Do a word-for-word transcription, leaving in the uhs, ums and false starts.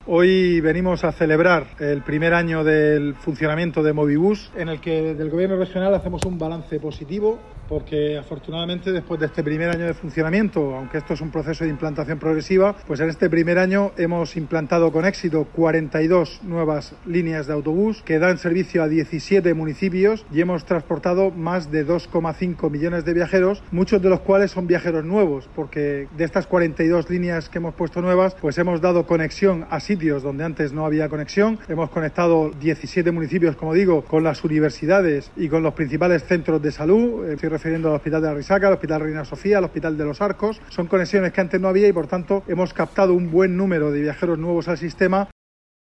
Hoy venimos a celebrar el primer año del funcionamiento de Movibus, en el que del Gobierno regional hacemos un balance positivo, porque afortunadamente después de este primer año de funcionamiento, aunque esto es un proceso de implantación progresiva, pues en este primer año hemos implantado con éxito cuarenta y dos nuevas líneas de autobús que dan servicio a diecisiete municipios y hemos transportado más de dos coma cinco millones de viajeros, muchos de los cuales son viajeros nuevos, porque de estas cuarenta y dos líneas que hemos puesto nuevas, pues hemos dado conexión a sitios donde antes no había conexión, hemos conectado diecisiete municipios, como digo, con las universidades y con los principales centros de salud. Estoy refiriendo al Hospital de la Risaca, al Hospital Reina Sofía, al Hospital de los Arcos. Son conexiones que antes no había y por tanto hemos captado un buen número de viajeros nuevos al sistema